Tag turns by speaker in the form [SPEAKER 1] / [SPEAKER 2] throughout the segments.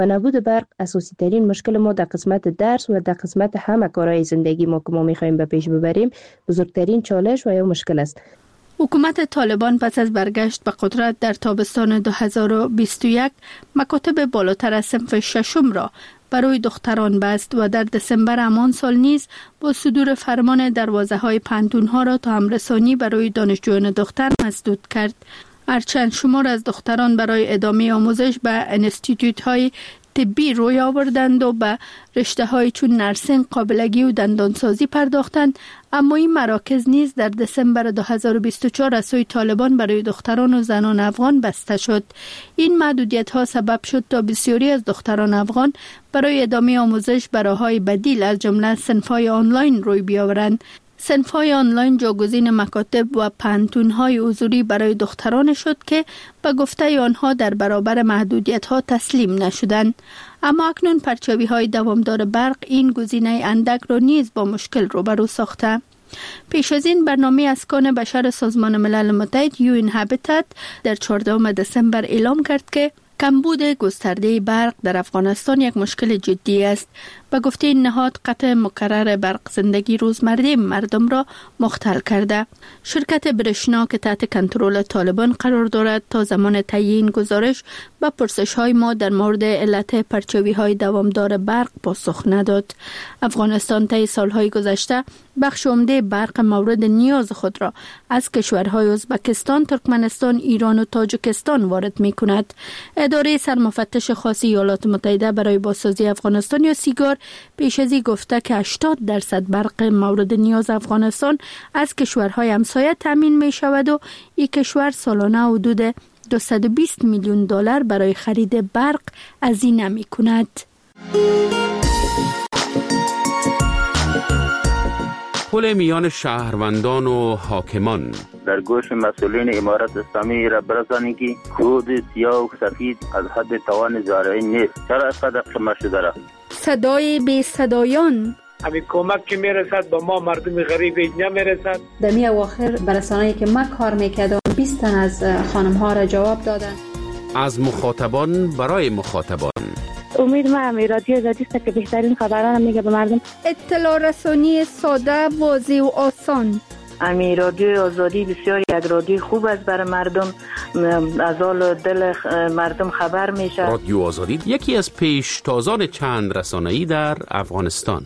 [SPEAKER 1] و نبود برق اساسی ترین مشکل ما در قسمت درس و در قسمت همه کارهای زندگی ما که ما میخوایم به پیش ببریم بزرگترین چالش و یا مشکل است.
[SPEAKER 2] حکومت طالبان پس از برگشت به قدرت در تابستان 2021 مکاتب بالاتر از صنف ششم را برای دختران بست و در دسامبر همان سال نیز با صدور فرمان دروازه‌های پانتون‌ها را تا همرسانی برای دانشجویان دختر مسدود کرد. هرچند شمار از دختران برای ادامه آموزش به انستیتوت‌های طبی روی آوردند و به رشته‌های چون نرسینگ، قابلگی و دندانسازی پرداختند، اما این مراکز نیز در دسامبر 2024 از سوی طالبان برای دختران و زنان افغان بسته شد. این محدودیت‌ها سبب شد تا بسیاری از دختران افغان برای ادامه آموزش به راه‌های بدیل از جمله صنف‌های آنلاین روی بیاورند. صنف‌های آنلاین جاگزین مکاتب و پانتون‌های حضوری برای دختران شد که به گفته آنها در برابر محدودیت‌ها تسلیم نشدند. اما اکنون پرچاوی‌های دوامدار برق این گزینه اندک را نیز با مشکل روبرو ساخته. پیش از این برنامه اسکان بشر سازمان ملل متحد یو اینهابیتات در 14 دسامبر اعلام کرد که کمبود گسترده برق در افغانستان یک مشکل جدی است. به گفته این نهاد قطع مکرر برق زندگی روزمره مردم را مختل کرده. شرکت برشنا که تحت کنترل طالبان قرار دارد تا زمان تعیین گزارش به پرسش‌های ما در مورد علت پرچاوی‌های دوامدار برق پاسخ نداد. افغانستان طی سال‌های گذشته بخش عمده برق مورد نیاز خود را از کشورهای ازبکستان، ترکمنستان، ایران و تاجیکستان وارد می‌کند. اداره سرمفتش خاص ایالات متحده برای بازسازی افغانستان یا سیگار پیش از این گفته که 80% برق مورد نیاز افغانستان از کشورهای همسایه تامین می شود و این کشور سالانه حدود $220 میلیون برای خرید برق هزینه می کند.
[SPEAKER 3] پل میان شهروندان و حاکمان
[SPEAKER 4] در گوش مسئولین امارت اسلامی را برسانید که کود سیاه و سفید از حد توان زارعی نیست. چرا اینقدر قیمت شده را؟
[SPEAKER 2] صدای بی صدایان
[SPEAKER 5] همین کمک که میرسد به ما مردم غریب نمیرسد.
[SPEAKER 6] دمی اواخر برسانه‌ای که ما کار میکردم 20 تن از خانم ها را جواب دادن.
[SPEAKER 3] از مخاطبان برای مخاطبان.
[SPEAKER 7] امید ما هم رادیو زدیست که بهترین خبران میگه به مردم.
[SPEAKER 2] اطلاع رسانی ساده، واضح و آسان.
[SPEAKER 7] امی رادیو آزادی بسیار یک رادیو خوب است برای مردم، از حال دل مردم خبر میشه.
[SPEAKER 3] رادیو آزادی یکی از پیشتازان چند رسانه‌ای در افغانستان.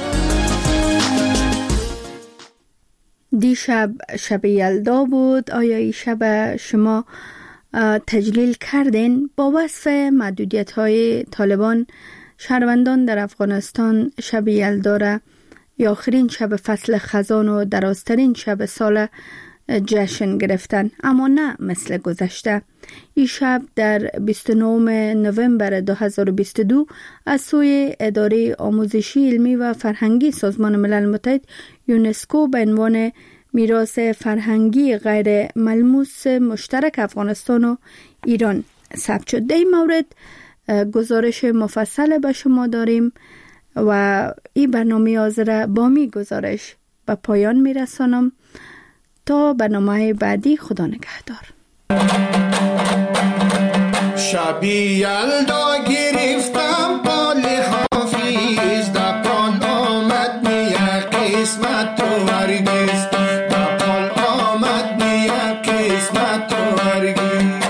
[SPEAKER 2] دیشب شب یلدا بود. آیا این شب شما تجلیل کردین؟ با وصف محدودیت‌های طالبان شهروندان در افغانستان شب یلدا را یا آخرین شب فصل خزان و درازترین شب سال جشن گرفتن، اما نه مثل گذشته. این شب در 29 نوامبر 2022 از سوی اداره آموزشی علمی و فرهنگی سازمان ملل متحد یونسکو به عنوان میراث فرهنگی غیر ملموس مشترک افغانستان و ایران ثبت شد. در این مورد گزارش مفصل به شما داریم و این برنامه حاضر با می گزارش به پایان می رسانم. تا برنامه بعدی، خدا نگهدار.
[SPEAKER 8] شبی یلدا گرفتم پال حافظ، در پال آمد نیا قسمت تو هرگز، در پال آمد نیا قسمت تو هرگز.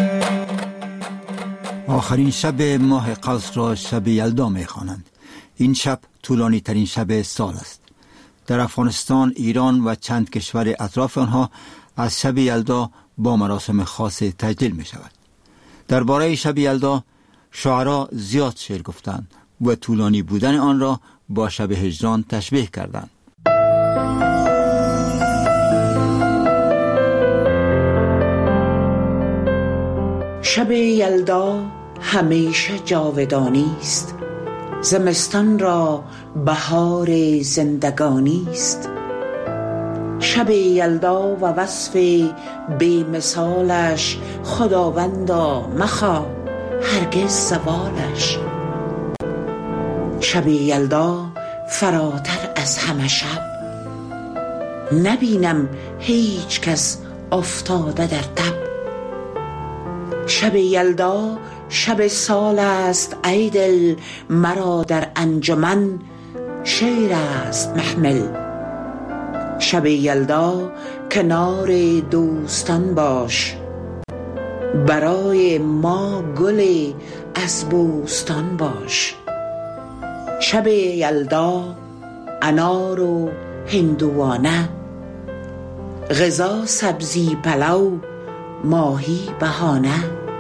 [SPEAKER 9] آخرین شب ماه قوس را شب یلدا می خوانند. این شب طولانی ترین شب سال است. در افغانستان، ایران و چند کشور اطراف آنها از شب یلدا با مراسم خاص تجلیل می شود. درباره شب یلدا شاعرها زیاد شعر گفتند و طولانی بودن آن را با شب هجران تشبیه کردند.
[SPEAKER 10] شب یلدا همیشه جاودانی است، زمستان را بهار زندگانی است. شب یلدا و وصف بی مثالش، خداوندا مخواه هرگز زوالش. شب یلدا فراتر از همه شب، نبینم هیچ کس افتاده در تب. شب یلدا شب سال است ای دل مرا در انجمن شیر است محمل. شب یلدا کنار دوستان باش برای ما گل از بوستان باش. شب یلدا انار و هندوانه غذا سبزی پلو ماهی بهانه.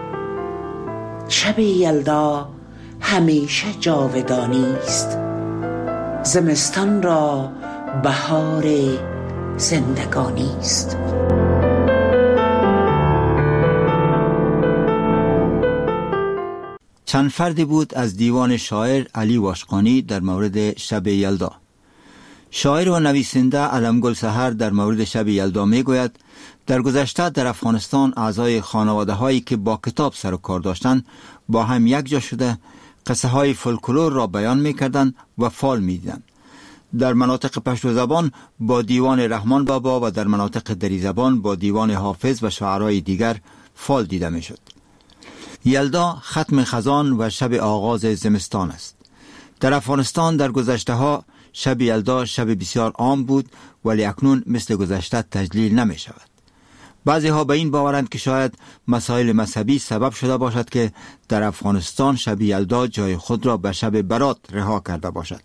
[SPEAKER 10] شب یلدا همیشه جاودانی است زمستان را بهار زندگانی است.
[SPEAKER 9] چند فردی بود از دیوان شاعر علی واشقانی در مورد شب یلدا. شاعر و نویسنده علمگل سحر در مورد شب یلدا می گوید در گذشته در افغانستان اعضای خانواده هایی که با کتاب سر و کار داشتند با هم یک جا شده قصه های فولکلور را بیان می کردند و فال می دیدند. در مناطق پشتو زبان با دیوان رحمان بابا و در مناطق دری زبان با دیوان حافظ و شاعرای دیگر فال دیده می شد. یلدا ختم خزان و شب آغاز زمستان است. در افغانستان در گذشته ها شب یلدا شب بسیار عام بود ولی اکنون مثل گذشته تجلیل نمی شود. بعضی ها به این باورند که شاید مسائل مذهبی سبب شده باشد که در افغانستان شب یلدا جای خود را به شب برات رها کرده باشد.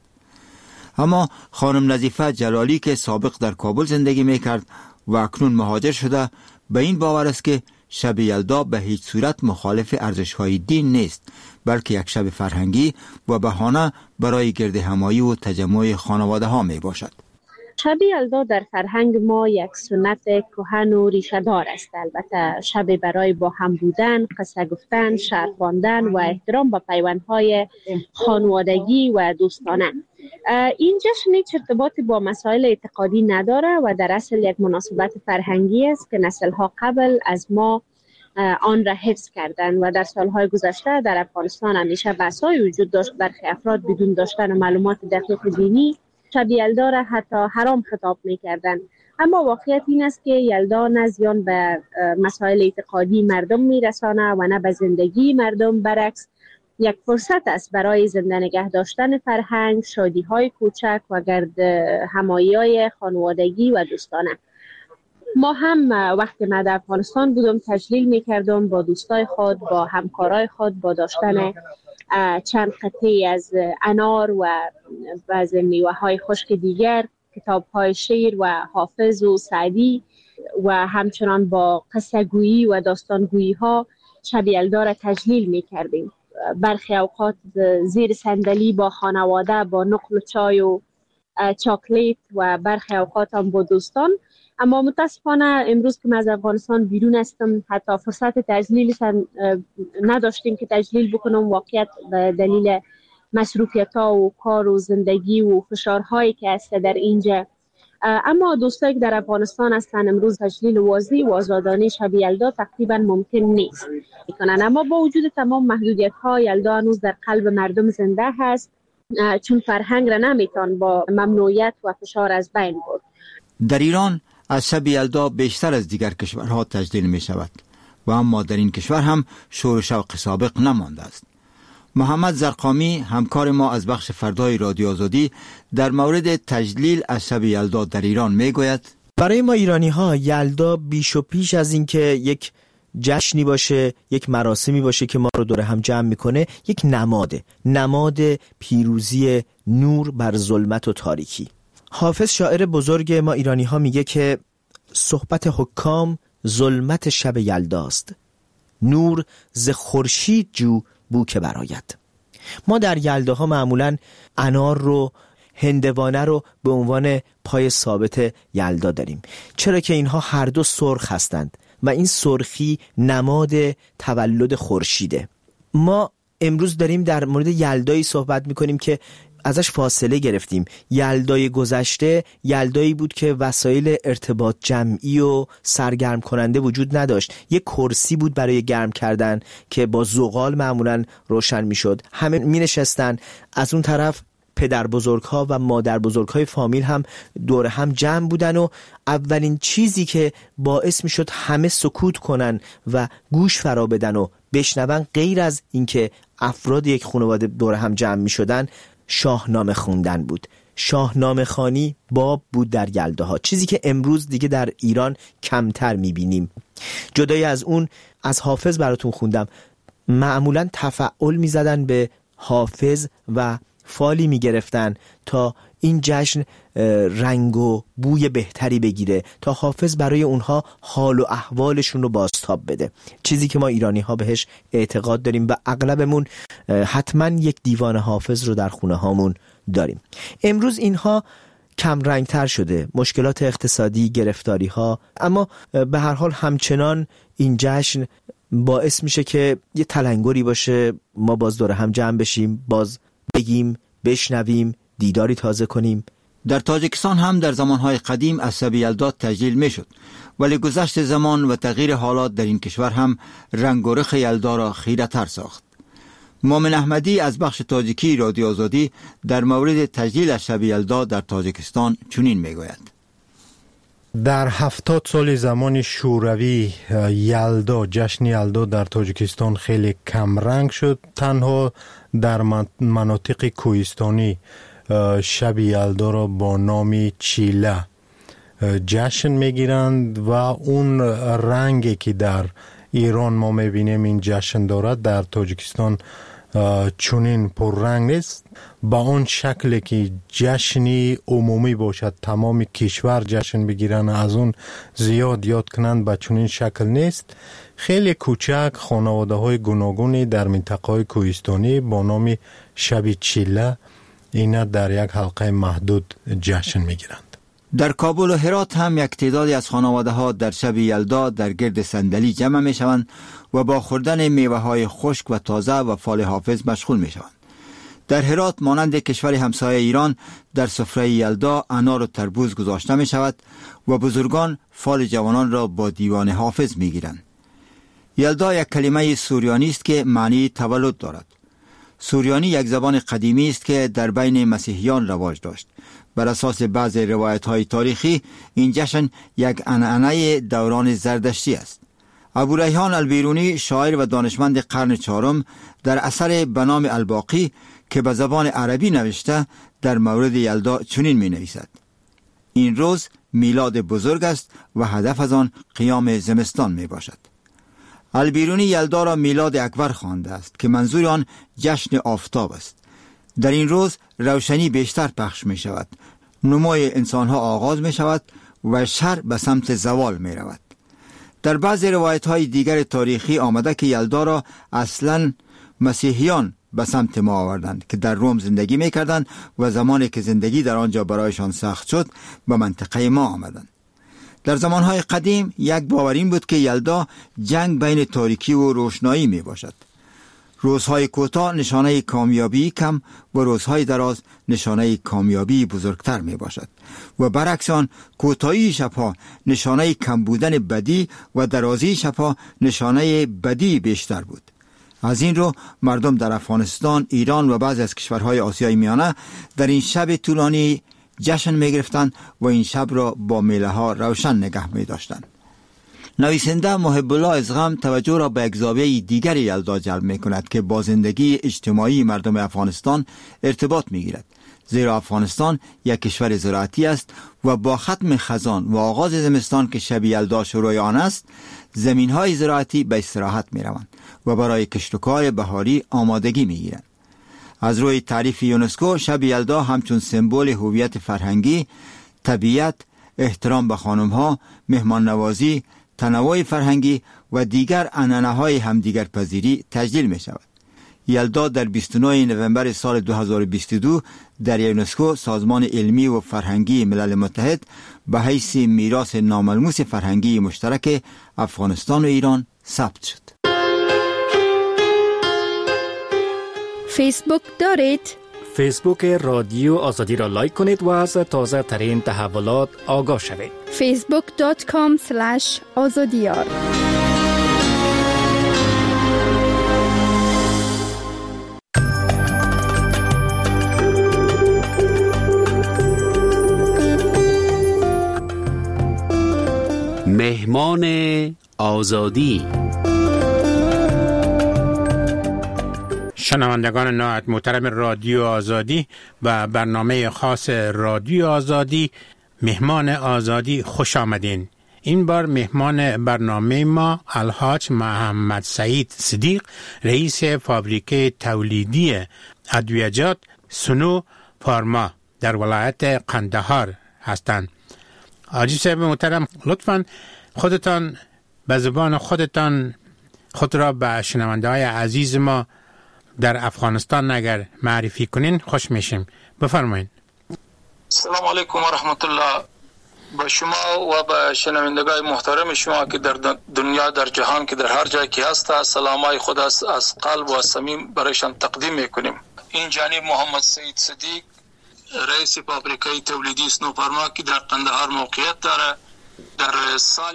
[SPEAKER 9] اما خانم نظیفه جلالی که سابق در کابل زندگی می کرد و اکنون مهاجر شده به این باور است که شب یلدا به هیچ صورت مخالف ارزش‌های دین نیست بلکه یک شب فرهنگی و بهانه برای گرد همایی و تجمع خانواده ها می باشد.
[SPEAKER 1] شب یلدا در فرهنگ ما یک سنت کهن و ریشه دار است. البته شب برای با هم بودن، قصه گفتن، شعر خواندن و احترام به پیوندهای خانوادگی و دوستانه. این جشن هیچ ارتباطی با مسائل اعتقادی نداره و در اصل یک مناسبت فرهنگی است که نسل‌ها قبل از ما آن را حفظ کردند و در سالهای گذشته در افغانستان همیشه بحث‌های وجود داشت. برخی افراد بدون داشتن معلومات دقیق دینی شب یلدا را حتی حرام خطاب می‌کردند. اما واقعیت این است که یلدا نه زیان به مسائل اعتقادی مردم می‌رساند و نه به زندگی مردم، برعکس یک فرصت است برای زنده نگه داشتن فرهنگ، شادی‌های کوچک و گرد همایی‌های خانوادگی و دوستانه. ما هم وقتی من در افغانستان بودم تجلیل می‌کردم با دوستای خود، با همکارای خود، با داشتن چند قطعه از انار و بعض میوه‌های خشک دیگر، کتاب‌های شعر و حافظ و سعدی و همچنان با قصه گویی و داستان گویی ها شب یلدا را تجلیل می‌کردیم. برخی اوقات زیر صندلی با خانواده با نقل و چای و چاکلیت و برخی اوقات هم با دوستان. اما متاسفانه امروز که من از افغانستان بیرون هستم حتی فرصت تجلیل نداشتیم که تجلیل بکنم، واقعیت به دلیل مصروفیت‌ها و کار و زندگی و فشارهایی که هست در اینجا. اما دوستایی که در افغانستان هستن امروز تجلیل واضح و آزادانه شب یلدا تقریبا ممکن نیست میکنن. اما با وجود تمام محدودیت‌ها یلدا هنوز در قلب مردم زنده هست چون فرهنگ را نمیتون با ممنوعیت و فشار از بین برد.
[SPEAKER 9] در ایران از شب یلدا بیشتر از دیگر کشورها تجلیل می شود و اما در این کشور هم شور و شوق سابق نمانده است. محمد زرقامی همکار ما از بخش فردای رادیو آزادی در مورد تجلیل از شب یلدا در ایران می گوید
[SPEAKER 11] برای ما ایرانی ها یلدا بیش و پیش از این که یک جشنی باشه، یک مراسمی باشه که ما رو دور هم جمع میکنه، یک نماد پیروزی نور بر ظلمت و تاریکی. حافظ شاعر بزرگ ما ایرانی ها میگه که صحبت حکام ظلمت شب یلداست، نور ز خورشید جو بو که برآید. ما در یلداها معمولاً انار رو، هندوانه رو به عنوان پای ثابت یلدا داریم، چرا که اینها هر دو سرخ هستند و این سرخی نماد تولد خورشیده. ما امروز داریم در مورد یلدایی صحبت میکنیم که ازش فاصله گرفتیم. یلدای گذشته یلدایی بود که وسایل ارتباط جمعی و سرگرم کننده وجود نداشت. یک کرسی بود برای گرم کردن که با زغال معمولاً روشن میشد. همه می نشستن، از اون طرف پدر بزرگ‌ها و مادر بزرگ‌های فامیل هم دور هم جمع بودن و اولین چیزی که باعث می‌شد همه سکوت کنن و گوش فرا بدن و بشنون، غیر از اینکه افراد یک خانواده دور هم جمع می‌شدن، شاهنامه خوندن بود. شاهنامه خوانی باب بود در یلداها، چیزی که امروز دیگه در ایران کمتر می‌بینیم. جدای از اون، از حافظ براتون خوندم، معمولاً تفعول می‌زدن به حافظ و فالی می‌گرفتن تا این جشن رنگ و بوی بهتری بگیره، تا حافظ برای اونها حال و احوالشون رو بازتاب بده، چیزی که ما ایرانی ها بهش اعتقاد داریم و اغلبمون حتما یک دیوان حافظ رو در خونه هامون داریم. امروز اینها کم رنگ تر شده، مشکلات اقتصادی، گرفتاری ها، اما به هر حال همچنان این جشن باعث میشه که یه تلنگری باشه، ما باز دور هم جمع بشیم، باز بگیم، بشنویم، دیداری تازه کنیم.
[SPEAKER 9] در تاجیکستان هم در زمانهای قدیم از شب یلدا تجلیل می شد، ولی گذشت زمان و تغییر حالات در این کشور هم رنگ و رخ یلدا را خیره تر ساخت. مومن احمدی از بخش تاجیکی رادیو آزادی در مورد تجلیل از شب یلدا در تاجیکستان چنین می گوید:
[SPEAKER 12] در 70 سال زمان شوروی یلدا، جشن یلدا در تاجیکستان خیلی کم رنگ شد. تنها در مناطق کوهستانی شب یلدا را با نام چیله جشن میگیرند و اون رنگی که در ایران ما میبینیم این جشن دارد در تاجیکستان چنین پررنگ نیست. با اون شکلی که جشنی عمومی باشد، تمام کشور جشن بگیرن، از اون زیاد یاد کنند، با چنین شکل نیست. خیلی کوچک خانواده های گوناگونی در منطقه های کوهستانی با نام شب چیله اینا در یک حلقه محدود جشن میگیرند.
[SPEAKER 9] در کابل و هرات هم یک تعدادی از خانواده ها در شب یلدا در گرد صندلی جمع می شوند و با خوردن میوه های خشک و تازه و فال حافظ مشغول می شوند. در هرات مانند کشور همسایه ایران در سفره یلدا انار و تربوز گذاشته می شود و بزرگان فال جوانان را با دیوان حافظ می گیرند. یلدا یک کلمه سوریانی است که معنی تولد دارد. سوریانی یک زبان قدیمی است که در بین مسیحیان رواج داشت. بر اساس بعض روایت‌های تاریخی این جشن یک عنعنه دوران زردشتی است. ابوریحان البیرونی، شاعر و دانشمند قرن چهارم، در اثر به نام الباقی که به زبان عربی نوشته در مورد یلدا چنین می‌نویسد: این روز میلاد بزرگ است و هدف از آن قیام زمستان میباشد. البیرونی یلدا را میلاد اکبر خوانده است که منظور آن جشن آفتاب است. در این روز روشنی بیشتر پخش می شود، نمای انسانها آغاز می شود و شر به سمت زوال می رود. در بعض روایت های دیگر تاریخی آمده که یلدا را اصلا مسیحیان به سمت ما آوردند که در روم زندگی می کردند و زمانی که زندگی در آنجا برایشان سخت شد به منطقه ما آمدند. در زمانهای قدیم یک باور این بود که یلدا جنگ بین تاریکی و روشنایی می باشد. روزهای کوتاه نشانه کامیابی کم و روزهای دراز نشانه کامیابی بزرگتر می باشد و برعکس آن کوتاهی شبها نشانه کم بودن بدی و درازی شبها نشانه بدی بیشتر بود. از این رو مردم در افغانستان، ایران و بعضی از کشورهای آسیای میانه در این شب طولانی جشن می گرفتند و این شب را با میله ها روشن نگه می داشتند. نویسنده محب الله ازغم توجه را به یک زاویه دیگر یلدا جلب می کند که با زندگی اجتماعی مردم افغانستان ارتباط می گیرد، زیرا افغانستان یک کشور زراعتی است و با ختم خزان و آغاز زمستان که شب یلدا شروع آن است، زمین های زراعتی به استراحت می روند و برای کشت و کار بهاری آمادگی می گیرند. از روی تعریف یونسکو شب یلدا همچون سمبل هویت فرهنگی، طبیعت، احترام به خانم‌ها، مهمان نوازی، تنوع فرهنگی و دیگر عنعنه‌های همدیگر پذیری تجلیل می شود. یلدا در 29 نوامبر سال 2022 در یونسکو، سازمان علمی و فرهنگی ملل متحد، به حیث میراث ناملموس فرهنگی مشترک افغانستان و ایران ثبت شد.
[SPEAKER 2] فیسبوک دارید؟
[SPEAKER 13] فیسبوک رادیو آزادی را لایک کنید و از تازه ترین تحولات آگاه شوید.
[SPEAKER 2] facebook.com/azadiyar
[SPEAKER 3] مهمان آزادی.
[SPEAKER 14] شنوندگان نهایت محترم رادیو آزادی و برنامه خاص رادیو آزادی مهمان آزادی خوش آمدین. این بار مهمان برنامه ما الحاج محمد سعید صدیق، رئیس فابریکه تولیدی ادویجات سنو فارما در ولایت قندهار هستند. حاجی صاحب محترم، لطفاً خودتان به زبان خودتان خود را به شنونده های عزیز ما در افغانستان اگر معرفی کنین خوش میشیم. بفرمایید.
[SPEAKER 15] سلام علیکم و رحمت الله. با شما و به شنوندگان محترم شما که در دنیا، در جهان که در هر جای که هست، سلامای خود از قلب و صمیم برایشان تقدیم میکنیم. این جانب محمد سعید صدیق، رئیس فابریکه تولیدی سنو فارما که در قندهار موقعیت داره، در سال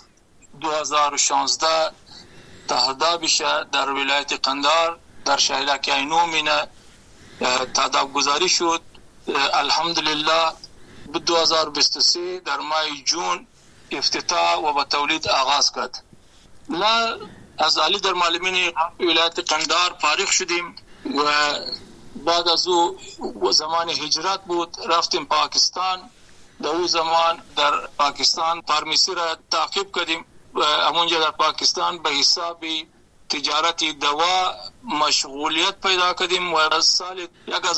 [SPEAKER 15] 2016 تهداب بشه در ولایت قندهار در شهر کینو مینه تهداب گذاری شد. الحمدلله به 2023 در ماه جون افتتاح و به تولید آغاز کرد. لا از علی در معلمین ولایت قندهار فارغ شدیم و بعد از او زمان هجرت بود، رفتیم پاکستان. در اون زمان در پاکستان فارمیسی را تعقیب کردیم و همونجا در پاکستان به حساب تجارتی دوا مشغولیت پیدا کردیم و از سال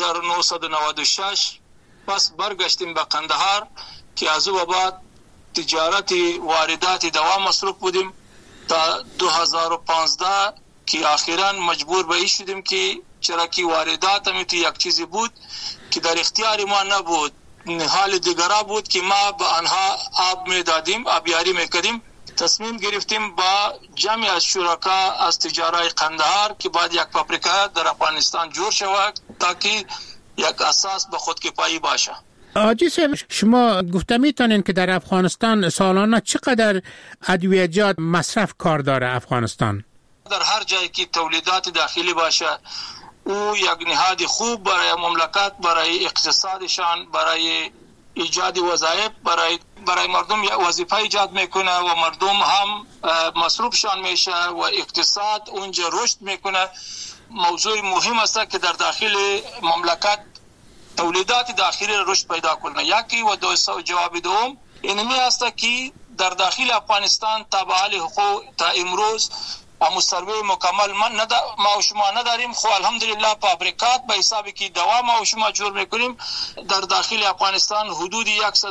[SPEAKER 15] 1996 پس برگشتیم به قندهار که از او بعد تجارتی واردات دوا مصروف بودیم تا 2015 که اخیراً مجبور به این شدیم که چرا که واردات هم یک چیزی بود که در اختیار ما نبود، حال دیگرا بود که ما به آنها آب میدادیم، آبیاری میکردیم. تصمیم گرفتیم با جمع از شرکا از تجارت قندهار که بعد یک فابریکه در افغانستان جور شود تا که یک اساس به خودکفایی باشه.
[SPEAKER 14] حاجی صاحب، شما گفته میتونین که در افغانستان سالانه چقدر ادویجات مصرف کار داره افغانستان؟
[SPEAKER 15] در هر جایی که تولیدات داخلی باشه او یک نهاد خوب برای مملکت، برای اقتصادشان، برای ایجاد وظایف، برای مردم وظیفه ایجاد میکنه و مردم هم مصروفشان میشه و اقتصاد اونجا رشد میکنه. موضوع مهم است که در داخل مملکت تولیدات داخلی رشد پیدا کنه. یکی و جواب دوم اینمی است که در داخل افغانستان تابع حقوق تا امروز اما سروی مکمل ما و شما نداریم. خو الحمدلله فابریکات به حسابی که دوا ما و شما جور میکنیم. در داخل افغانستان حدود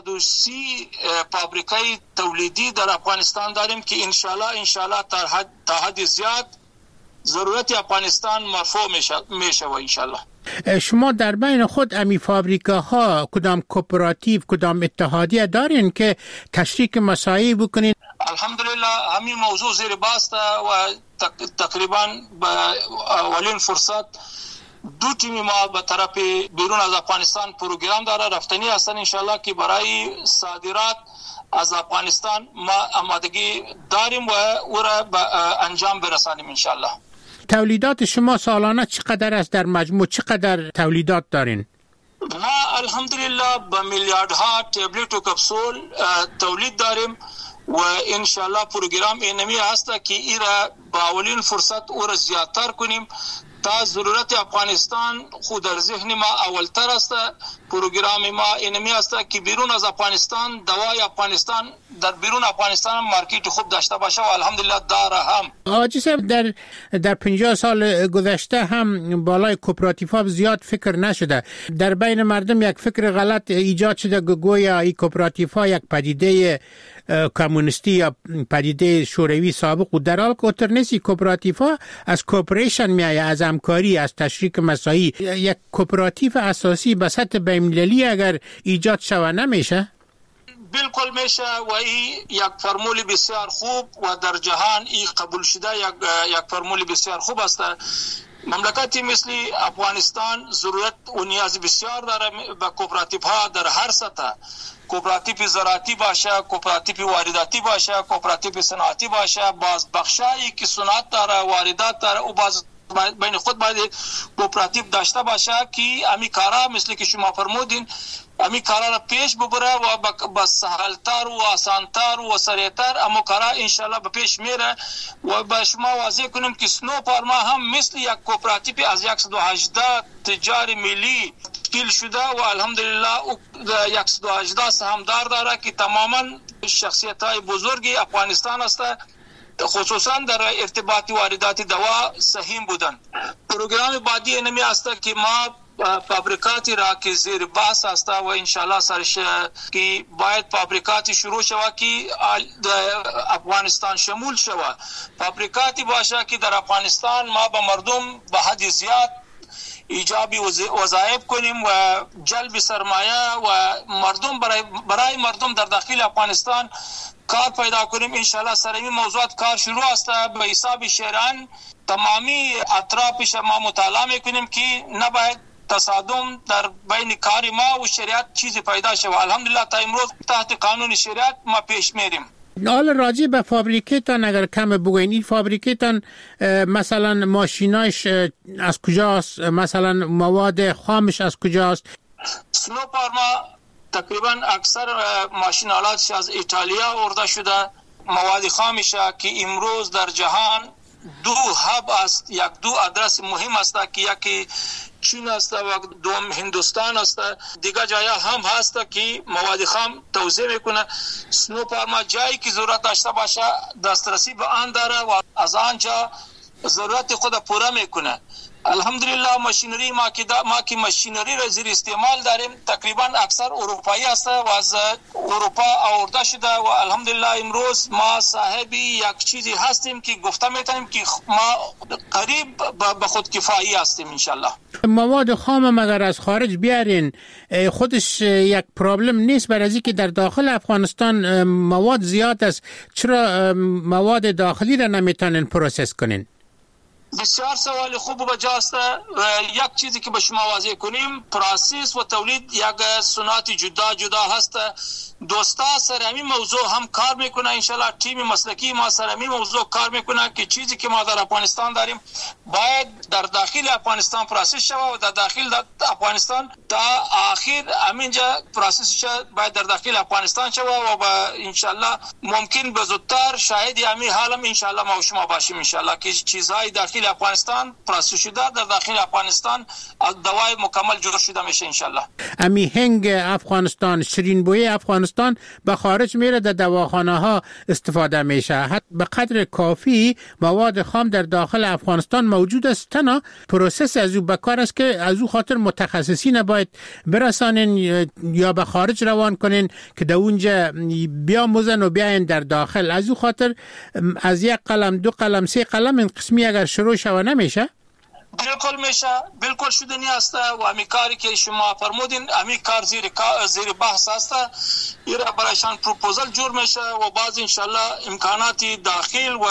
[SPEAKER 15] 130 فابریکه تولیدی در افغانستان داریم که انشالله تا حد زیاد ضرورت افغانستان مرفوع میشه و انشالله.
[SPEAKER 14] شما در بین خود امی فابریکه ها کدام کوپراتیو، کدام اتحادیه دارین که تشریک مساعی بکنین؟
[SPEAKER 15] الحمدلله همین موضوع زیر باست و تقریبا به اولین فرصت دو تیم ما به طرف بیرون از افغانستان پروگرام داره رفتنی هستن انشالله که برای صادرات از افغانستان ما آمادگی داریم و او را به انجام برسانیم انشالله.
[SPEAKER 14] تولیدات شما سالانه چقدر است؟ در مجموع چقدر تولیدات دارین؟
[SPEAKER 15] ما الحمدلله به میلیاردها تبلت و کپسول تولید داریم و انشالله پروگرام اینمی هست که ای را با اولین فرصت او را زیادتر کنیم تا ضرورت افغانستان خود در ذهن ما اولتر است. پروگرام ما اینمی است که بیرون از افغانستان دوای افغانستان در بیرون افغانستان مارکت خوب داشته باشه و الحمدلله داره هم.
[SPEAKER 14] حاجی صاحب، در 50 سال گذشته هم بالای کوپراتیوها زیاد فکر نشده. در بین مردم یک فکر غلط ایجاد شده گویا این کوپراتیوها یک پدیده کمونیستی یا پدیده شوروی سابق و در حال که اتر نیستی. کوپراتیوها از کوپریشن میایه، از همکاری، از تشریک مساعی. یک کوپراتیو اساسی به سطح بین‌المللی اگر ایجاد شود نمیشه؟
[SPEAKER 15] بالکل میشه و این یک فرمول بسیار خوب و در جهان این قبول شده یک فرمول بسیار خوب است. مملکتی مثل افغانستان ضرورت و نیاز بسیار داره به کوپراتیوها در هر سطح. کوپراتیو زراعتی باشه، کوپراتیو وارداتی باشه، کوپراتیو صنعتی باشه. باز بخشایی که صنعت داره، واردات داره و باز بین خود باید کوپراتیو داشته باشه که امی کارا مثل که شما فرمودین امی کارا را پیش ببره و با سهلتر و آسانتر و سریعتر اما کارا انشالله به پیش میره و به شما واضح کنم که سنو پارما هم مثل یک کوپراتیو از 118 تجاری ملی تشکیل شده و الحمدلله 118 سهامدار داره که تماما شخصیت های بزرگی افغانستان است، خصوصا در ارتباط واردات دوا سهیم بودن. پروگرام بعدی اینمی است که ما فابریکاتی را که زیر بحث است و انشالله سرش که باید فابریکاتی شروع شود که افغانستان شمول شود، فابریکاتی باشه که در افغانستان ما به مردم به حد زیاد ایجابی وظایف کنیم و جلب سرمایه و مردم برای مردم در داخل افغانستان کار پیدا کنیم. انشالله سر این موضوعات کار شروع است. به حساب شیران تمامی اطرافش ما مطالعه میکنیم که نباید تصادم در بین کار ما و شریعت چیزی پیدا شود. الحمدلله تا امروز تحت قانون شریعت ما پیش میریم.
[SPEAKER 14] حالا راجع به فابریکتان اگر کم بگوین، این فابریکتان مثلا ماشیناش از کجاست، مثلا مواد خامش از کجاست؟
[SPEAKER 15] سنو پارما تقریبا اکثر ماشین آلاتش از ایتالیا آورده شده. مواد خامش که امروز در جهان دو هب است، دو آدرس مهم است که یکی چین است و دوم هندوستان است. دیگر جایا هم هست که مواد خام توزیع میکنه. سنو پارما جایی که ضرورت داشته باشه دسترسی به آن داره و از آنجا ضرورت خود پورا میکنه. الحمدلله ماشینری ما که ماشینری را زیر استعمال داریم تقریبا اکثر اروپایی است و از اروپا آورده شده و الحمدلله امروز ما صاحب یک چیزی هستیم که گفته میتونیم که ما قریب به خود کفایی هستیم انشالله. مواد
[SPEAKER 14] خام مگر از خارج بیارین خودش یک پرابلم نیست؟ برای اینکه در داخل افغانستان مواد زیاد است، چرا مواد داخلی را نمیتونین پروسس کنین؟
[SPEAKER 15] بسیار سوال خوب و بجاست. یک چیزی که به شما واضح کنیم، پروسس و تولید یک صنعت جدا هست. دوستا سر همین موضوع هم کار میکنه. انشالله تیم مسلکی ما سر همین موضوع کار میکنه که چیزی که ما در افغانستان داریم باید در داخل افغانستان پروسس شود و در داخل افغانستان تا آخر همینجا پروسس باید در داخل افغانستان شود و انشالله ممکن به زودتر شاهد همین حالم انشالله ما و شما باشیم انشالله که چیزهای داخل افغانستان پروسس شده در داخل افغانستان دوای مکمل جور شده میشه انشالله.
[SPEAKER 14] امی هنگ افغانستان، شیرین بوی افغانستان به خارج میره، در دواخانه ها استفاده میشه. حتی به قدر کافی مواد خام در داخل افغانستان موجود است، تنها پروسس از او بکار است که از او خاطر متخصصین باید برسانین یا به خارج روان کنین که در اونجا بیاموزن و بیاین در داخل. از او خاطر از یک قلم، دو قلم، سه قلم این قسمی اگر شروع شوه نمیشه؟
[SPEAKER 15] بالکل میشه، بالکل شدنی است و امی کاری که شما فرمودین امی کار زیر بحث است. ایرا برایشان پروپوزل جور میشه و بعض انشالله امکاناتی داخل و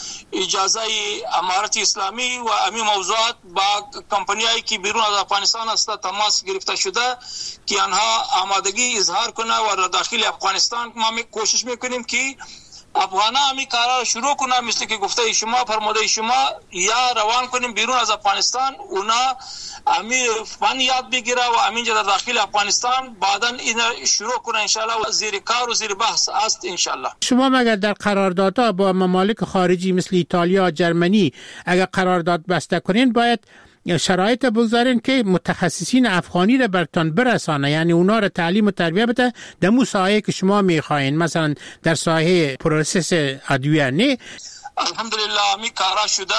[SPEAKER 15] اجازه امارت اسلامی و امی موضوعات با کمپانیایی که بیرون از افغانستان است تماس گرفته شده که آنها آمادگی اظهار کنه و داخل افغانستان ما کوشش میکنیم که افغانا همی کارا شروع کنه، مثل که گفته شما فرموده شما، یا روان کنیم بیرون از افغانستان، اونا همی فن یاد بگیره و همینجا در داخل افغانستان بعدا این شروع کنه انشالله و زیر کار و زیر بحث است انشالله.
[SPEAKER 14] شما مگر در قراردادها با ممالک خارجی مثل ایتالیا، جرمنی اگر قرارداد بسته کنین باید شرایط بگذارین که متخصصین افغانی را برتان برسانه، یعنی اونا را تعلیم و تربیه بده در مو ساحه که شما میخواین، مثلا در ساحه پروسس ادویه. نه
[SPEAKER 15] الحمدلله می کارا شده.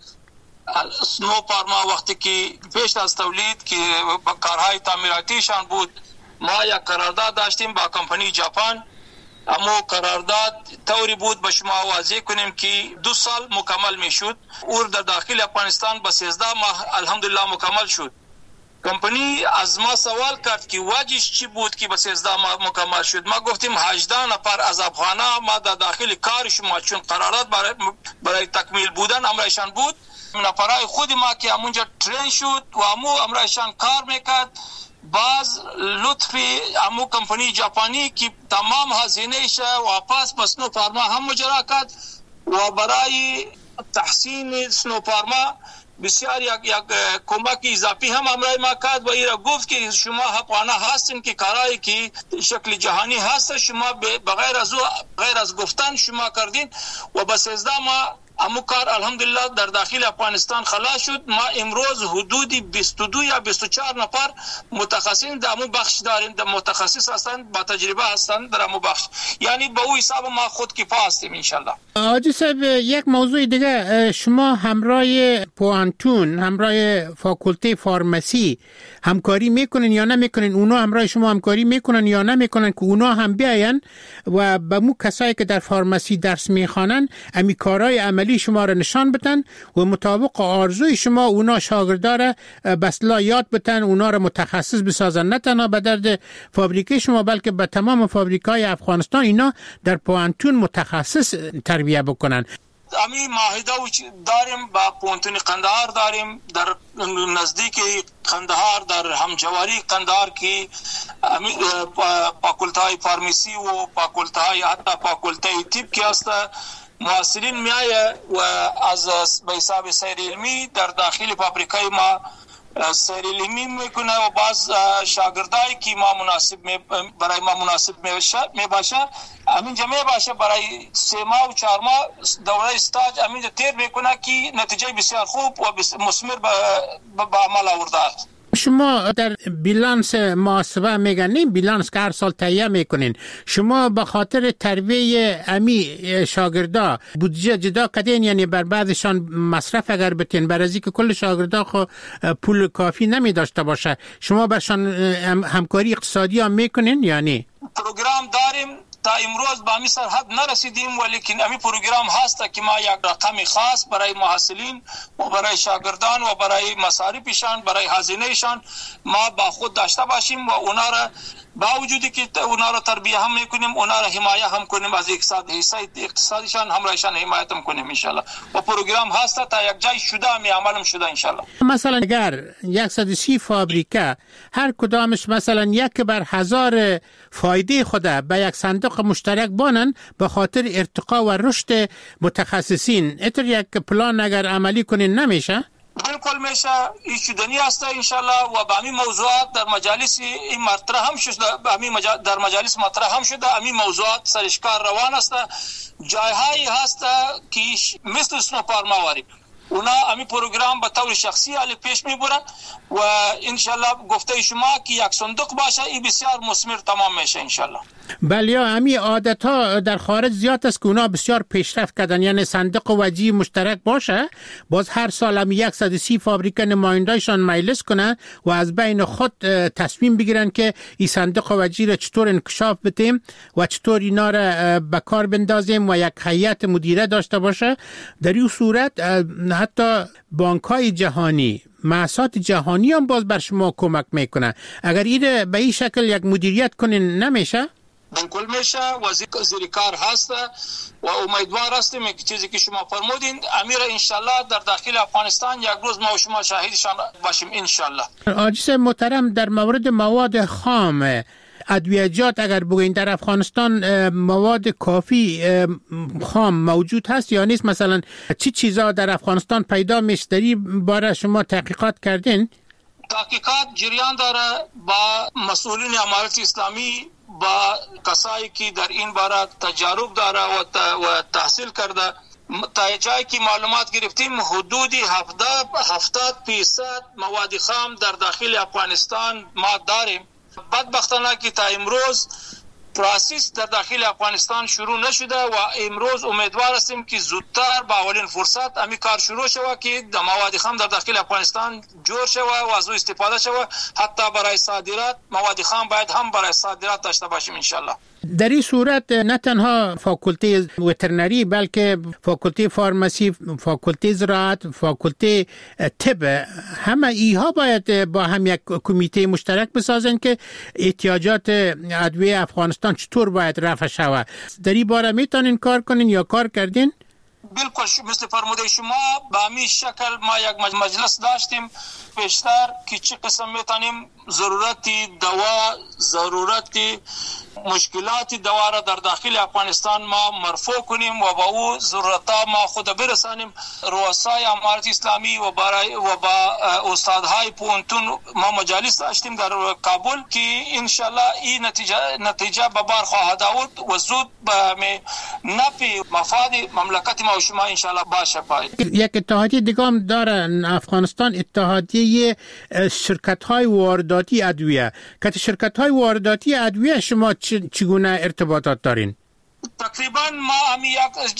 [SPEAKER 15] سنو پارما وقتی که پیش از تولید که با کارهای تعمیراتیشان بود ما یک قرارداد داشتیم با کمپانی ژاپن، اما قرارداد طوری بود به شما واضح کنیم که 2 سال مکمل میشد اور در داخل افغانستان به 13 ماه الحمدلله مکمل شد. کمپانی از ما سوال کرد که وجهش چی بود که به 13 ماه مکمل شد. ما گفتیم 18 نفر از افغانا ما در داخل کار شما چون قرارداد برای تکمیل بودن امرشان بود، نفرای خود ما که همونجا ترین شد و امرشان کار میکرد. باز لطفی امو کمپانی ژاپنی که تمام هزینه‌اش واپس به سنو پارما هم مجرا کرد و برای تحسین سنو پارما بسیار یک کمک اضافی هم امرای ما کرد و ایرا گفت که شما حقانه هستین که کارایی که شکل جهانی هست شما غیر از گفتن شما کردین و بس از ما امو کار الحمدلله در داخل افغانستان خلاص شد. ما امروز حدود 22 یا 24 نفر متخصصین در امو بخش داریم، در متخصص هستند با تجربه هستند در امو بخش، یعنی به او حساب ما خود کفا هستیم انشالله.
[SPEAKER 14] حاجی صاحب یک موضوع دیگه، شما همراه پوانتون، همراه فاکولته فارمسی همکاری میکنین یا نمیکنین؟ اونا همراه شما همکاری میکنن یا نمیکنن که اونا هم بیاین و به مو کسایی که در فارمسی درس میخوانن امی کارهای عملی شما را نشان بدن و مطابق آرزوی شما اونا شاگردار به اصطلاح یاد بدن، اونا را متخصص بسازن، نه تنها به درد فابریکه شما بلکه به تمام فابریکای افغانستان اینا در پوانتون متخصص تربیه بکنن.
[SPEAKER 15] امی معاهده داریم با پوانتون قندهار، داریم در نزدیک قندهار در همجواری قندهار که فاکولتهای فارمسی و فاکولتهای حتی فاکولته طب که هست محصلین میایه و از به حساب سیر علمی در داخل فابریکای ما سیر علمی میکنه و باز شاگردایی که برای ما مناسب میباشه همین جمعه باشه برای 3 ماه و 4 ماه دوره استاج همین تیر میکنه که نتیجه بسیار خوب و مثمر به عمل آورده است.
[SPEAKER 14] شما در بیلانس محاسبه میگنین، بیلانس که هر سال تهیه میکنین، شما به خاطر تربیه امی شاگردا بودجه جدا کردین؟ یعنی بر بعضشان مصرف اگر بتین بر ازی که کل شاگردا خو پول کافی نمی داشته باشه، شما برشان همکاری اقتصادی هم میکنین یا نه؟
[SPEAKER 15] پروگرام داریم تا امروز به همی سرحد نرسیدیم، ولیکن همی پروگرام هست که ما یک رقم خاص برای محصلین و برای شاگردان و برای مصارفشان، برای هزینهشان ما با خود داشته باشیم و اونا را با وجودی که اونا را تربیه هم میکنیم، اونا را حمایه هم کنیم از اقتصادشان، همراهشان حمایت هم کنیم انشالله و پروگرام هست تا یک جای شده می عملم شده انشالله.
[SPEAKER 14] مثلا اگر 130 فابریکه هر کدامش مثلا یک بر 1000 فایده خود به یک صندوق مشترک بانن به خاطر ارتقا و رشد متخصصین، اتر یک پلان اگر عملی کنین نمیشه؟
[SPEAKER 15] بالکل میشه، این شدنی است انشالله و به همین موضوعات در مجالس این مطرح هم شده، در مجالس مطرح هم شده، همین موضوعات سرشکار روان است. جایهایی هست که مثل سنوپارماواری اونا همین پروگرام به طور شخصی علی پیش میبرن و انشالله گفته شما که یک صندوق باشه این بسیار مثمر تمام میشه انشالله.
[SPEAKER 14] بله، همین عادت ها در خارج زیاد است که اونا بسیار پیشرفت کردن، یعنی صندوق وجهی مشترک باشه، باز هر سال هم 130 فابریکه نمایندایشان مجلس کنن و از بین خود تصمیم بگیرن که این صندوق وجهی را چطور انکشاف بدیم و چطور اینا را به کار بندازیم و یک هیئت مدیره داشته باشه. در این صورت حتی بانک‌های جهانی، مؤسسات جهانی هم باز بر شما کمک میکنه. اگر این به این شکل یک مدیریت کنین نمیشه؟
[SPEAKER 15] بالکل میشه، وزیر کار هست و امیدوار هستیم که چیزی که شما فرمودین امیر انشالله در داخل افغانستان یک روز ما و شما شاهدشان باشیم انشالله.
[SPEAKER 14] حاجی محترم، در مورد مواد خام ادویجات اگر بگوین در افغانستان مواد کافی خام موجود هست یا نیست؟ مثلا چی چیزا در افغانستان پیدا میشه؟ در این باره شما تحقیقات کردین؟
[SPEAKER 15] تحقیقات جریان داره با مسئولین امارت اسلامی، با کسایی که در این باره تجارب داره و تحصیل کرده. تا جایی که معلومات گرفتیم حدود 70% مواد خام در داخل افغانستان ما داریم. بدبختانه که تا امروز پروسس در داخل افغانستان شروع نشده و امروز امیدوار هستیم که زودتر با اولین فرصت همین کار شروع شود که مواد خام در داخل افغانستان جور شود و از او استفاده شود. حتی برای صادرات مواد خام باید هم برای صادرات داشته باشیم انشالله.
[SPEAKER 14] در این صورت نه تنها فاکولته وترنری بلکه فاکولته فارمسی، فاکولته زراعت، فاکولته طب، همه ایها باید با هم یک کمیته مشترک بسازن که احتیاجات ادویه افغانستان چطور باید رفع شود. در این باره میتونین کار کنین یا کار کردین؟
[SPEAKER 15] بالکل مثل فرموده شما به همین شکل ما یک مجلس داشتیم پیشتر که چه قسم میتونیم ضرورت دوا، ضرورت مشکلات دوا را در داخل افغانستان ما مرفوع کنیم و با او ضرورتها ما خود برسانیم. رؤسای امارت اسلامی و با استادهای پونتون ما مجالس داشتیم در کابل که انشالله این نتیجه به بار خواهد آورد و زود به نفع مفاد مملکت ما و شما انشالله باشه.
[SPEAKER 14] یک اتحادیه دیگه هم داره افغانستان، اتحادیه شرکت‌های وارداتی ادویه، که شرکت‌های وارداتی ادویه شما چگونه ارتباطات دارین؟
[SPEAKER 15] تقریبا ما همی یک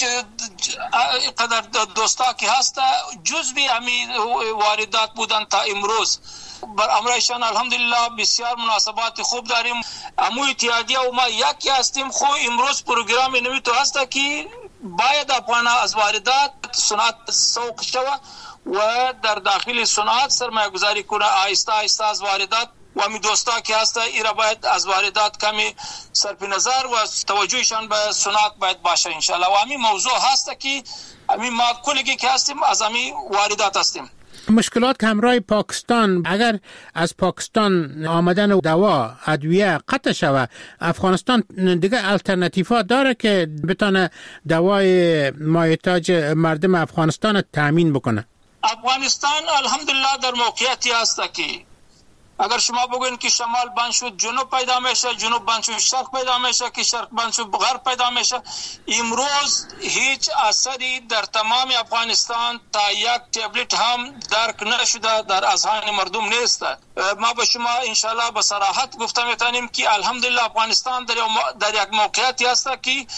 [SPEAKER 15] قدر دوستا که هست جزوی همی واردات بودن تا امروز. بر امرایشان الحمدلله بسیار مناسبات خوب داریم. امو اتحادیه و ما یکی هستیم. خو امروز پروگرام نمی تو هست که باید افغان از واردات صنعت سوق شوه و در داخل صنعت سرمایه گذاری کنه آهسته آهسته از واردات و همی دوستا که هسته ایرا باید از واردات کمی صرف نظر و توجهشان به صنعت باید باشه انشالله. و همی موضوع هسته که همی ما کلگی که هستیم از همی واردات هستیم.
[SPEAKER 14] مشکلات که همراه پاکستان، اگر از پاکستان آمدن دوا ادویه قطع شود، افغانستان دیگه الټرناتیوها داره که بتونه دوای مایحتاج مردم افغانستان تامین بکنه؟
[SPEAKER 15] افغانستان الحمدلله در موقعیتی هست که اگر شما بگوین که شمال بند شد جنوب پیدا میشه، جنوب بند شد شرق پیدا میشه، که شرق بند شد غرب پیدا میشه. امروز هیچ اثری در تمام افغانستان تا یک تبلیت هم درک نشده، در اذهان مردم نیست. ما به شما انشالله به صراحت گفتم میتونیم که الحمدلله افغانستان در یک موقعیتی هست که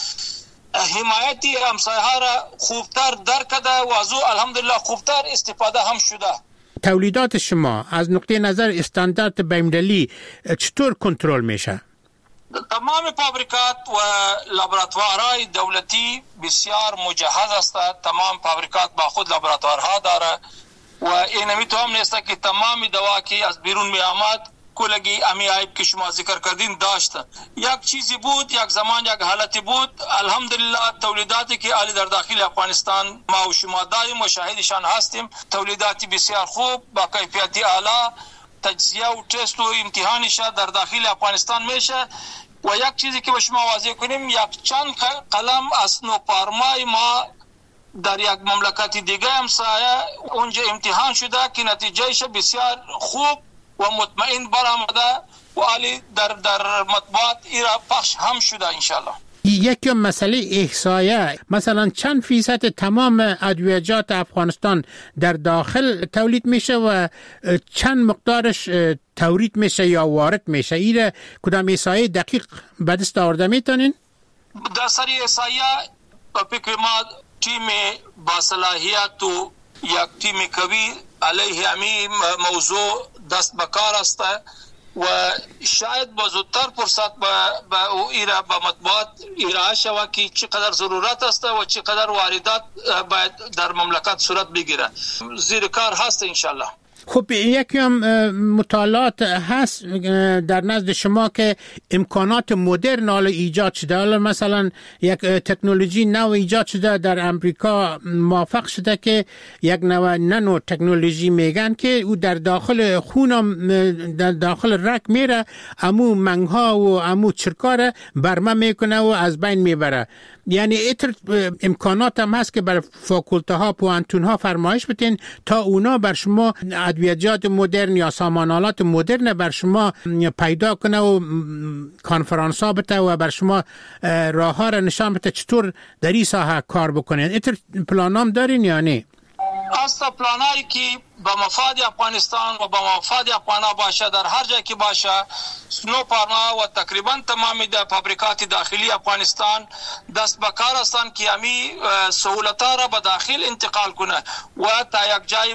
[SPEAKER 15] حمایتی همسایه ها را خوبتر درک کرده و از او الحمدلله خوبتر استفاده هم شده.
[SPEAKER 14] تولیدات شما از نقطه نظر استاندارد بین‌المللی چطور کنترل میشه؟
[SPEAKER 15] تمام فابریکات و لابراتوارهای دولتی بسیار مجهز است. تمام فابریکات با خود لابراتوارها داره و این میتونم نیست که تمام دوا که از بیرون می آمد کلگی امی عیب که شما ذکر کردین داشت. یک چیزی بود، یک زمان یک حالتی بود. الحمدلله تولیداتی که علی در داخل افغانستان ما و شما داریم و شاهدشان هستیم، تولیداتی بسیار خوب با کیفیتی اعلی، تجزیه و تست و امتحانش در داخل افغانستان میشه. و یک چیزی که به شما واضح کنیم، یک چند قلم از نوپارمای ما در یک مملکت دیگه همسایه اونجا امتحان شده که نتیجهش بسیار خوب و مطمئن برآمده و علی در مطبوعات ایرا پخش هم شده انشالله.
[SPEAKER 14] یکی مسئله احصایه، مثلا چند فیصد تمام ادویجات افغانستان در داخل تولید میشه و چند مقدارش تورید میشه یا وارد میشه؟ ایره کدام احصایه دقیق به دست آورده میتونین؟
[SPEAKER 15] در سری احصایه فکر ما تیم با صلاحیت و یک تیم قوی علیه همین موضوع دست بکار است و شاید با زودتر فرصت به مطبوعات ارائه شود که چقدر ضرورت است و چقدر واردات باید در مملکت صورت بگیره. زیر کار هست انشالله.
[SPEAKER 14] خب یکی هم مطالعات هست در نزد شما که امکانات مدرن حالا ایجاد شده، حالا مثلا یک تکنولوژی نو ایجاد شده در امریکا، موفق شده که یک نانو تکنولوژی میگن که او در داخل خونم در داخل رگ میره، امو منگها و امو چرکاره برمه میکنه و از بین میبره. یعنی ایتر امکانات هم هست که بر فاکولته ها پوانتون ها فرمایش بتین تا اونا بر شما ادویجات مدرن یا سامانالات مدرن بر شما پیدا کنه و کانفرانس ها بته و بر شما راه ها را نشان بته چطور در این ساحه کار بکنین. ایتر پلان هم دارین یا نه؟
[SPEAKER 15] اصلا پلانایی که با مفاد افغانستان و با مفاد افغانا باشه در هر جای که باشه، سنو پارما و تقریبا تمامی در فابریکات داخلی افغانستان دست بکار هستند که همی سهولت‌ها را به داخل انتقال کنه و تا یک جای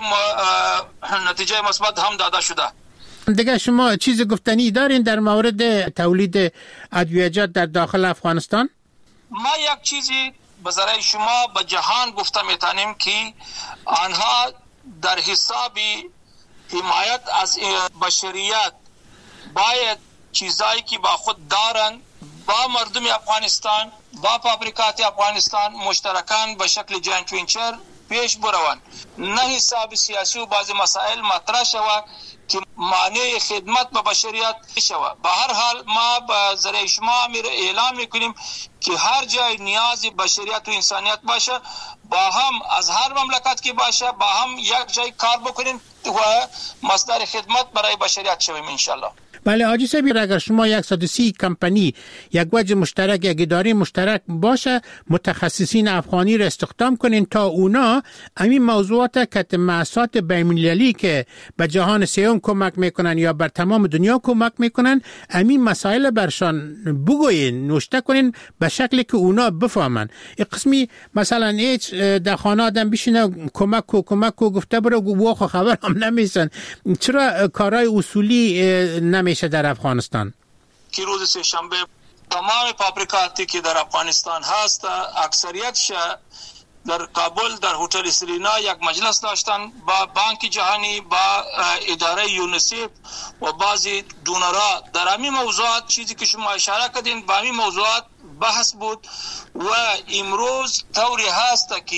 [SPEAKER 15] نتیجه مثبت هم داده شده.
[SPEAKER 14] دیگه شما چیز گفتنی دارین در مورد تولید ادویجات در داخل افغانستان؟
[SPEAKER 15] ما یک چیزی به ذریعه شما به جهان گفته میتونیم که آنها در حساب حمایت از بشریت باید چیزایی که با خود دارن با مردم افغانستان با فابریکات افغانستان مشترکان به شکل جوینت وینچر پیش بروند، نه حساب سیاسی و بعض مسائل مطرح شود که مانع خدمت به بشریت شود. به هر حال ما به ذریعه شما اعلام میکنیم که هر جای نیاز بشریت و انسانیت باشه با هم از هر مملکت که باشه با هم یک جای کار بکنیم و مصدر خدمت برای بشریت شویم انشالله.
[SPEAKER 14] بله حاجی صاحب، اگر شما 130 کمپانی یک وجه مشترک یک اداره مشترک باشه متخصصین افغانی را استخدام کنین تا اونا همین موضوعات کتمعصات بین‌المللی که به جهان سوم کمک میکنن یا بر تمام دنیا کمک میکنن همین مسائل برشان بگوین نوشته کنین به شکلی که اونا بفهمن. این قسمی مثلا هیچ در خانه آدم بشینه کمک و گفته برو و خبر هم نمیسن. چرا کارهای اصولی نمیشه در افغانستان؟
[SPEAKER 15] که روز سه‌شنبه تمام پاپریکاتی که در افغانستان هست اکثریتش در کابل در هتل سرینا یک مجلس داشتن با بانک جهانی با اداره یونیسف و بعضی دونرها در همین موضوعات چیزی که شما اشاره کردین با همین موضوعات بحث بود و امروز طوری هست که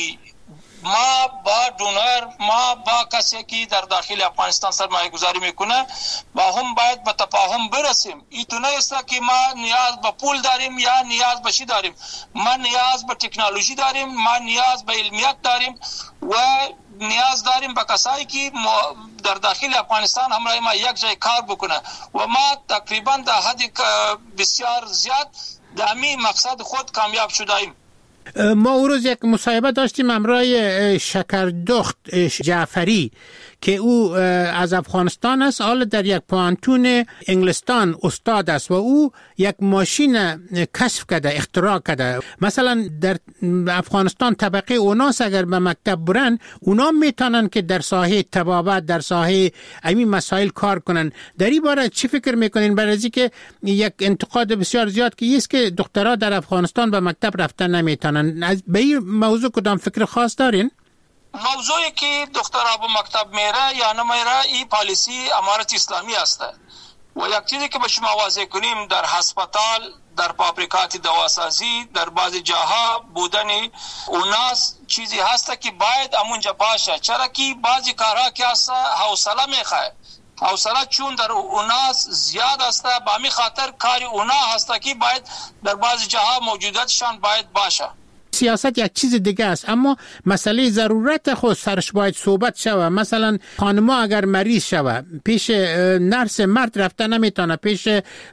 [SPEAKER 15] ما با دونر ما با کسی که در داخل افغانستان سرمایه گذاری میکنه با هم باید به تفاهم برسیم. این نیست که ما نیاز به پول داریم یا نیاز به چی داریم، ما نیاز به تکنولوژی داریم، ما نیاز به علمیت داریم و نیاز داریم به کسایی که در داخل افغانستان همراه ما یک جای کار بکنه و ما تقریبا در حد بسیار زیاد در همین مقصد خود کامیاب شدیم.
[SPEAKER 14] ما او روز یک مصاحبه داشتیم همراه شکردخت جعفری که او از افغانستان است، حال در یک پانتون انگلستان استاد است و او یک ماشین کشف کرده اختراع کرده. مثلا در افغانستان طبقه اوناس اگر به مکتب برن اونا میتونن که در ساحه طبابت در ساحه همین مسائل کار کنن. در این باره چی فکر میکنین؟ برای از که یک انتقاد بسیار زیاد که است که دخترها در افغانستان به مکتب رفتن نمیتونن، به این موضوع کدام فکر خاص دارین؟
[SPEAKER 15] موضوعی که دخترها به مکتب میره یا نمیره این پالیسی امارت اسلامی است و یک چیزی که به شما واضح کنیم در هسپتال در پاپریکات دواسازی در بعضی جاها بودن اوناس چیزی هست که باید امونجا باشه، چرا که بعضی کارها که هست حوصله میخواه حوصله چون در اوناس زیاد است به همین خاطر کاری اونا هست که باید در بعضی جاها موجوداتشان باید باشه.
[SPEAKER 14] سیاست یک چیز دیگه است، اما مسئله ضرورت خود سرش باید صحبت شوه. مثلا خانما اگر مریض شوه پیش نرس مرد رفته نمیتونه، پیش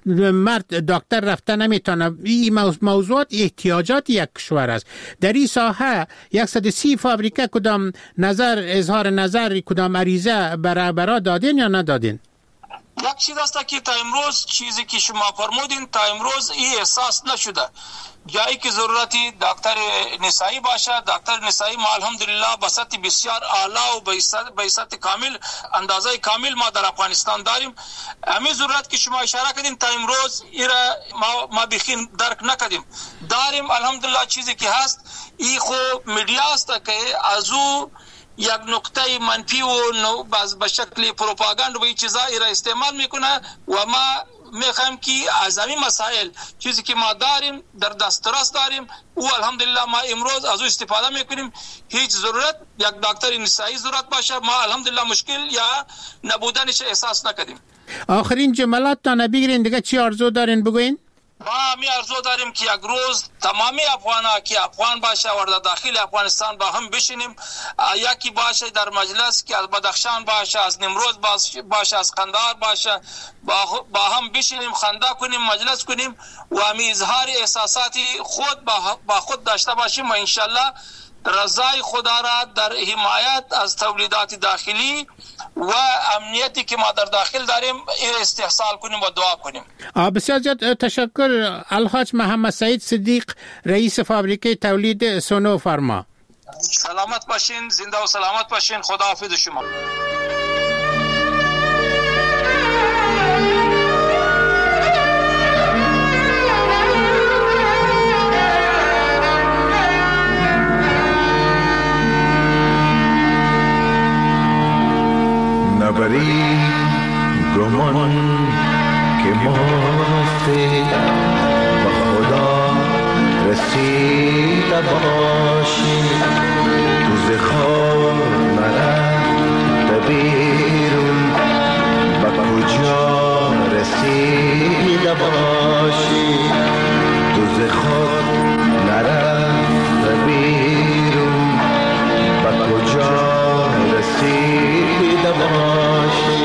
[SPEAKER 14] مرد دکتر رفته نمیتونه. این موضوعات احتیاجات یک کشور است. در این ساحه 130 فابریکه کدام اظهار نظر کدام عریضه برای دادین یا ندادین؟
[SPEAKER 15] یک چیز است که تا امروز چیزی که شما فرمودین تا امروز این احساس نشده. جایی که ضرورتی دکتر نسایی باشه دکتر نسایی ما الحمدلله به سطح بسیار اعلی و به سطح کامل اندازه کامل ما در افغانستان داریم. همین ضرورت که شما اشاره کردین تا امروز ایرا ما بخین درک نکردیم داریم. الحمدلله چیزی که هست این خو میډیا است که از او یک نقطه منفی و به شکل پروپاگاند و این چیزا ایرا استعمال میکنه و ما میخوایم که از همین مسائل چیزی که ما داریم در دسترس داریم او الحمدلله ما امروز از او استفاده میکنیم. هیچ ضرورت یک دکتر نسایی ضرورت باشه ما الحمدلله مشکل یا نبودنش احساس نکردیم.
[SPEAKER 14] آخرین جملات تا نبیگرین دیگه چی آرزو دارین بگوین؟
[SPEAKER 15] ما همی ارزو داریم که یک روز تمامی افغان‌ها که افغان باشه و در داخل افغانستان با هم بشینیم، یکی باشه در مجلس که از بدخشان باشه از نمروز باشه از قندهار باشه با هم بشینیم خنده کنیم مجلس کنیم و همی اظهار احساسات خود با خود داشته باشیم و انشالله رضای خدا را در حمایت از تولیدات داخلی و امنیتی که ما در داخل داریم استحصال کنیم و دعا کنیم.
[SPEAKER 14] بسیار زیاد تشکر الحاج محمد سعید صدیق رئیس فابریکه تولید سونو فارما.
[SPEAKER 15] سلامت باشین، زنده و سلامت باشین. خدا حافظ شما.
[SPEAKER 8] نبری گمان که مافته با خدا رسیده باشی تو ز خود نرفت بیرون به کجا رسیده باشی تو ز خود نرفت بیرون به کجا رسیده باشی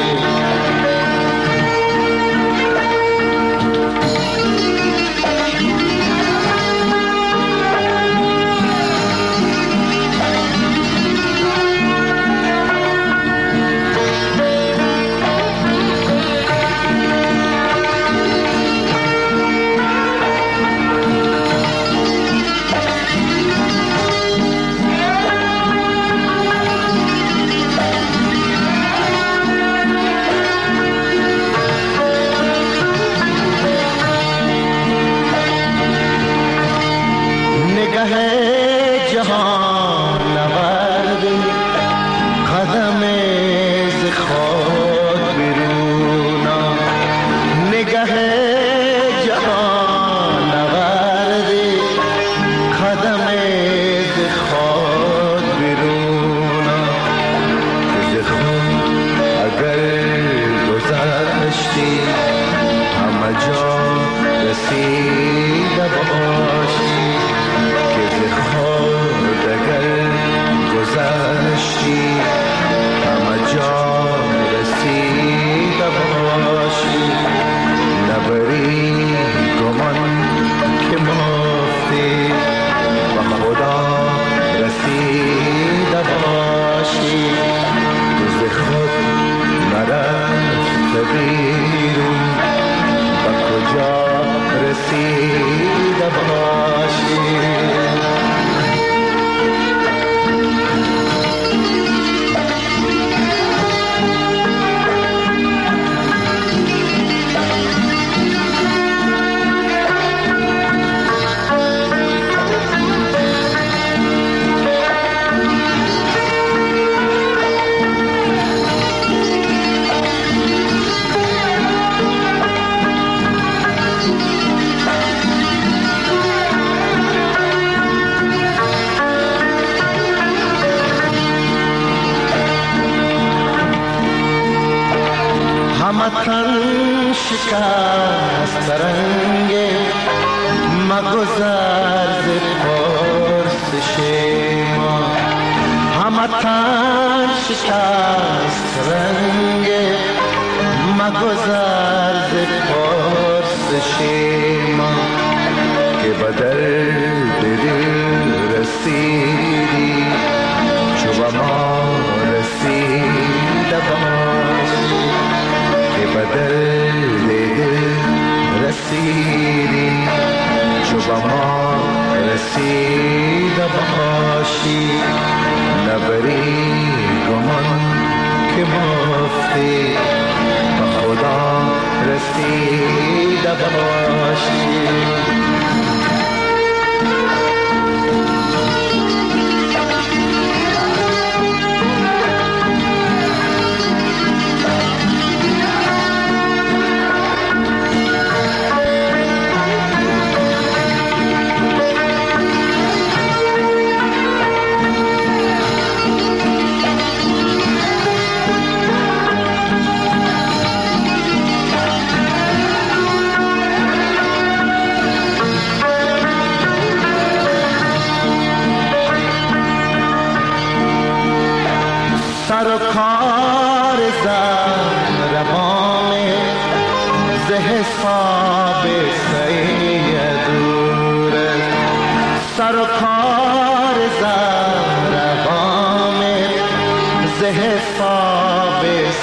[SPEAKER 16] همتن شکست رنگ مگذر ز پرسش ما همتن شکست رنگ مگذر ز پرسش ما که بدل دل رسیدی چو به ما رسیده باشی بدل دل رسیدی چو به ما رسیده باشی نبری گمان که مفتی به خدا رسیده باشی سر و کار زن روان ز حساب سیدور سر و کار زن روان ز حساب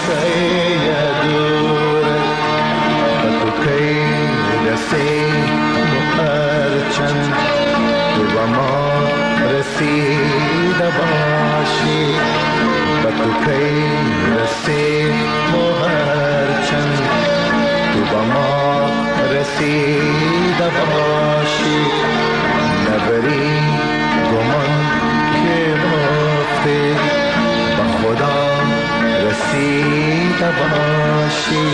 [SPEAKER 16] سیدور تو کی رسی هرچند تو به ما رسیده باشی تو کی رسی هرچند تو به ما رسیده باشی نبری گمان که مفتی به خدا رسیده باشی